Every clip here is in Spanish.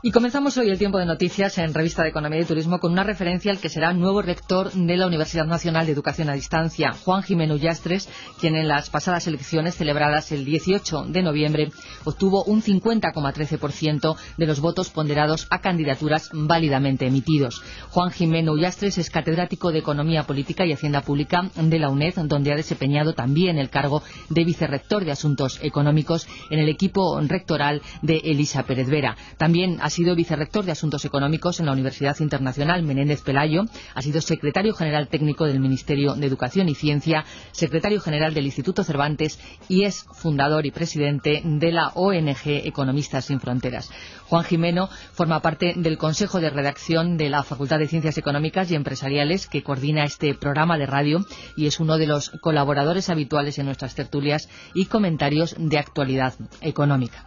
Y comenzamos hoy el tiempo de noticias en Revista de Economía y Turismo con una referencia al que será nuevo rector de la Universidad Nacional de Educación a Distancia, Juan Gimeno Ullastres, quien en las pasadas elecciones celebradas el 18 de noviembre obtuvo un 50,13% de los votos ponderados a candidaturas válidamente emitidos. Juan Gimeno Ullastres es catedrático de Economía Política y Hacienda Pública de la UNED, donde ha desempeñado también el cargo de vicerrector de Asuntos Económicos en el equipo rectoral de Elisa Pérez Vera. También ha sido vicerrector de Asuntos Económicos en la Universidad Internacional Menéndez Pelayo, ha sido secretario general técnico del Ministerio de Educación y Ciencia, secretario general del Instituto Cervantes y es fundador y presidente de la ONG Economistas Sin Fronteras. Juan Gimeno forma parte del Consejo de Redacción de la Facultad de Ciencias Económicas y Empresariales, que coordina este programa de radio y es uno de los colaboradores habituales en nuestras tertulias y comentarios de actualidad económica.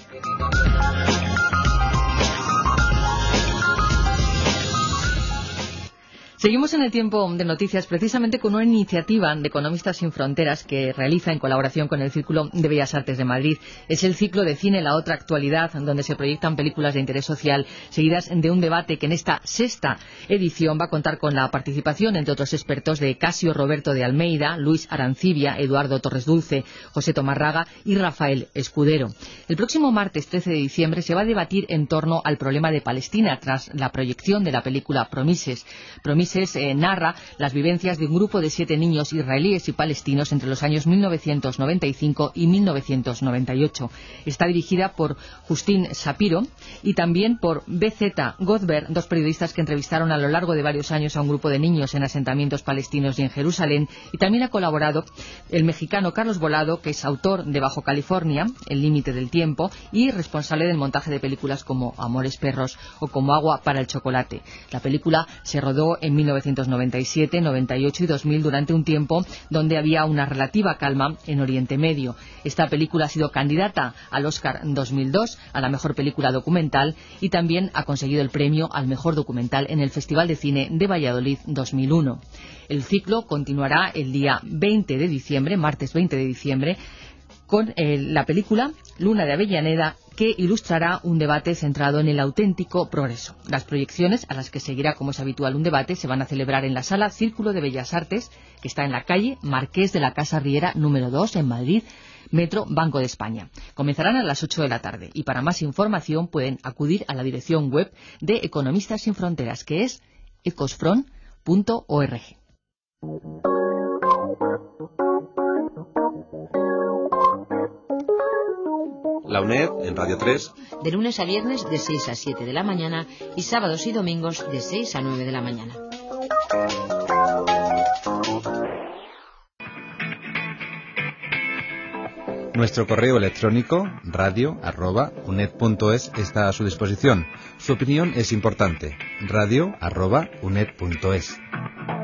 Seguimos en el tiempo de noticias precisamente con una iniciativa de Economistas Sin Fronteras que realiza en colaboración con el Círculo de Bellas Artes de Madrid. Es el ciclo de cine La Otra Actualidad, donde se proyectan películas de interés social seguidas de un debate que en esta sexta edición va a contar con la participación, entre otros expertos, de Casio Roberto de Almeida, Luis Arancibia, Eduardo Torres Dulce, José Tomarraga y Rafael Escudero. El próximo martes 13 de diciembre se va a debatir en torno al problema de Palestina tras la proyección de la película Promises narra las vivencias de un grupo de 7 niños israelíes y palestinos entre los años 1995 y 1998. Está dirigida por Justin Shapiro y también por B.Z. Godber, dos periodistas que entrevistaron a lo largo de varios años a un grupo de niños en asentamientos palestinos y en Jerusalén. Y también ha colaborado el mexicano Carlos Volado, que es autor de Bajo California, El límite del tiempo, y responsable del montaje de películas como Amores Perros o como Agua para el chocolate. La película se rodó en 1997, 98 y 2000 durante un tiempo donde había una relativa calma en Oriente Medio. Esta película ha sido candidata al Oscar 2002 a la mejor película documental y también ha conseguido el premio al mejor documental en el Festival de Cine de Valladolid 2001. El ciclo continuará el día 20 de diciembre, martes 20 de diciembre, con la película Luna de Avellaneda, que ilustrará un debate centrado en el auténtico progreso. Las proyecciones, a las que seguirá, como es habitual, un debate, se van a celebrar en la Sala Círculo de Bellas Artes, que está en la calle Marqués de la Casa Riera, número 2, en Madrid, Metro Banco de España. Comenzarán a las 8 de la tarde y para más información pueden acudir a la dirección web de Economistas Sin Fronteras, que es ecosfront.org. La UNED en Radio 3. De lunes a viernes de 6 a 7 de la mañana y sábados y domingos de 6 a 9 de la mañana. Nuestro correo electrónico radio@uned.es está a su disposición. Su opinión es importante. radio@uned.es.